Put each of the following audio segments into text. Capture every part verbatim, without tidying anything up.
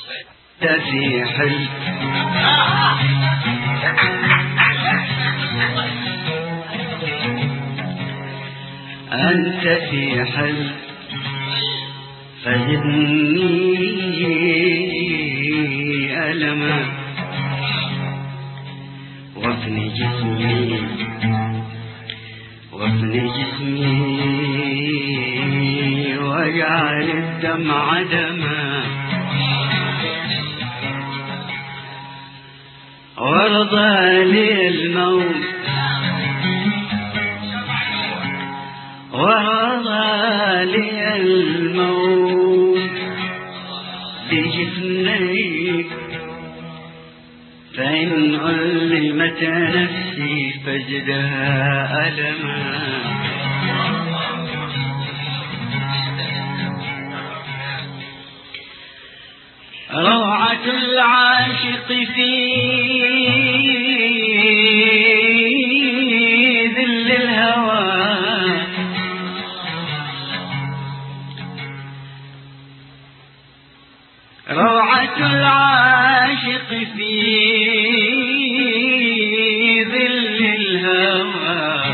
في حل أنت في حل فزدني ألما وابن جسمي وابن جسمي واجعل الدمع دما وارضى لي الموت وارضى لي الموت بجفنيك فإن علمت نفسي فجدها ألما روعة العاشق في ذل الهوى روعة العاشق في ذل الهوى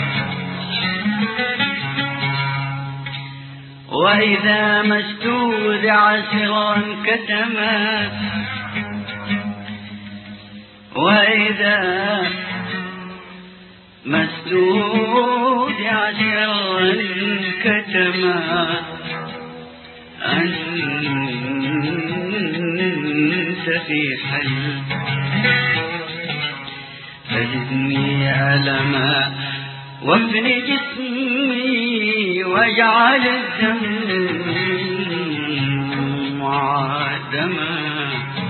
وإذا ما استودع سرا كتما وإذا ما استودع سرا كتما أنت في حل فزدني ألما وابن جسمي واجعل الدم دما